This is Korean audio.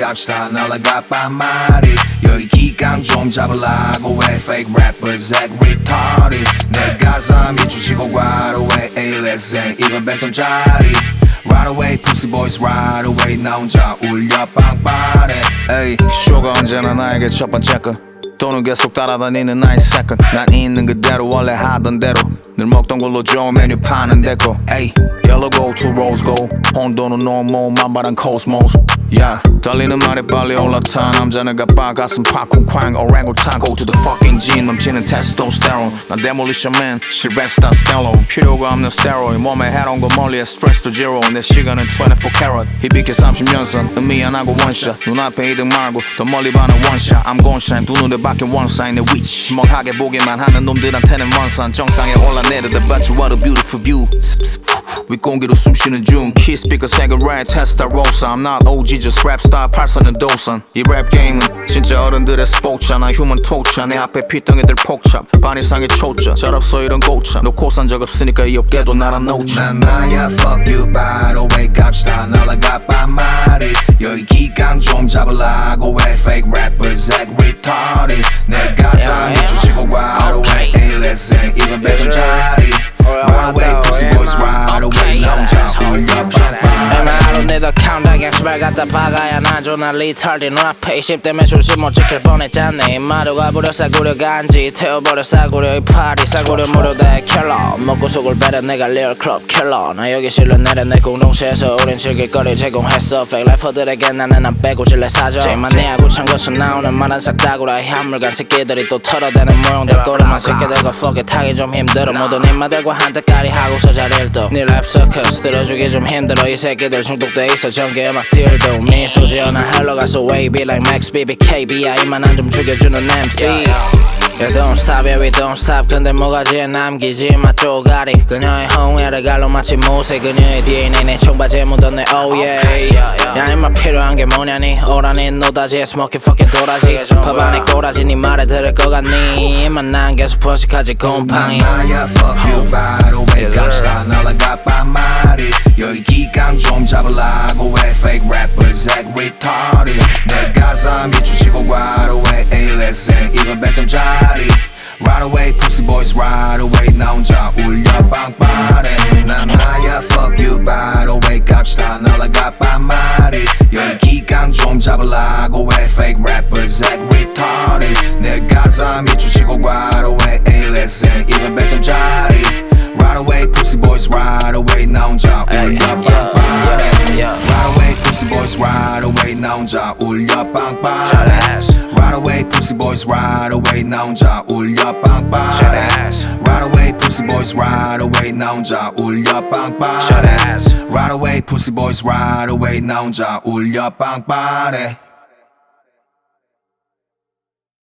갑시다 날아가 반말이 여기 기강 좀 잡으려고 해 Fake rappers act retarded 내 가슴이 주시고 right away Ay let's say 이건 100점짜리 Right away pussy boys right away 나 혼자 울려 빵빠레 에이 쇼가 언제나 나에게 첫 번째 거 돈은 계속 따라다니는 나의 second 난 있는 그대로 원래 하던 대로 늘 먹던 걸로 좋은 메뉴 파는 데고 에이 Yellow gold to rose gold 혼돈은 normal 만발한 cosmos yeah 달리는 말이 빨리 올라타 남자 내가 빠가슴 팝쿵쾅 orangutan go to the fucking gene 넘치는 testosterone 난 demolition man Sylvester Stallone 필요가 없는 steroid 몸에 해로운 거 멀리해 stress to zero 내 시간은 24 carat 희비게 30년선 의미 안 하고 원샷 눈앞에 이득 말고 더 멀리 봐는 원샷 I'm gon' shine 두 눈에 박힌 원사인 내 위치 멍하게 보기만 하는 놈들한테는 먼산 정상에 올라내리다 but you what a beautiful view 윗공기로 숨쉬는 중 Key speaker cigarette Testarossa I'm not OG just rap star 팔선은 도선 이 랩 게임은 진짜 어른들의 스포츠야 나 휴먼 토치야 내 앞에 피덩이들 폭찹 반 이상의 초짜 잘 없어 이런 고참 놓고 산 적 없으니까 이 업계도 나랑 놓자 난 나야 fuck you by the way 갑시다 날아가 반말이 여기 기강 좀 잡으려고 해 Fake rappers act retarded 내 가슴이 주시고 right away Ay let's say 이건 100점짜리 Right away pussy boys right away 나 혼자 울려 빵빵 하루 내더 카운트다운 양심을 갖다 박아야 난 존나 리탈디 눈앞에 20대면 조심 못 지킬 뻔했잖니 마루가 부려 싸구려 간지 태워버려 싸구려 이 파리 싸구려 무료대 킬러 먹고 속을 베려 내가 리얼 클럽 킬러 나 여기 실려 내려 내 공동체에서 우린 즐길 거리 제공했어 Fake 래퍼들에게 나는 안 빼고 질래 사줘 제만 내 아구찬 것은 나오는 말은 싹 다구라 향물간 새끼들이 또 털어대는 모형들 꼬르만 새끼들과 fuck it 하기 좀 힘들어 모든 인마들과 한때까리 하고서 자리를 떠네랩 서커스 들어주기 좀 힘들어 이 새끼들 중독돼 있어 전개 음악 딜도 미소 지어나 하러 가서 wavy like Max BBKB야 이만한 좀 죽여주는 MC Yeah don't stop yeah we don't stop 근데 뭐가지에 남기지 마 쪼가리 그녀의 홍해를 갈로 마치 모세 그녀의 DNA 내 청바지에 묻었네 oh yeah 야 임마 필요한 게 뭐냐니 오라니 노다지에 smoking fucking 도라지 법 안에 꼬라지 네 말에 들을 것 같니 임만 난 계속 번식하지 곰팡이 나야 fuck you by the way 갑시다 날아가 반말이 여기 기강 좀 잡으려고 해 Fake rappers act retarded 내 가슴이 주시고 right away Ay let's say 이건 100점짜리 Right away pussy boys right away 나 혼자 울려 빵빠레 난 나야 fuck you by the way 갑시다 날아가 반말이 여기 기강 좀 잡으려고 해 Fake rappers act retarded 내 가슴이 주시고 right away Ay let's say 이건 100점짜리 Right away pussy boys right away 나 혼자 울려 빵빠레 Right away pussy boys right away 나 혼자 울려 빵빠레 Right away pussy boys right away 나 혼자 울려 빵빠레 Right away pussy boys right away 나 혼자 울려 빵빠레 Right away pussy boys right away 나 혼자 울려 빵빠레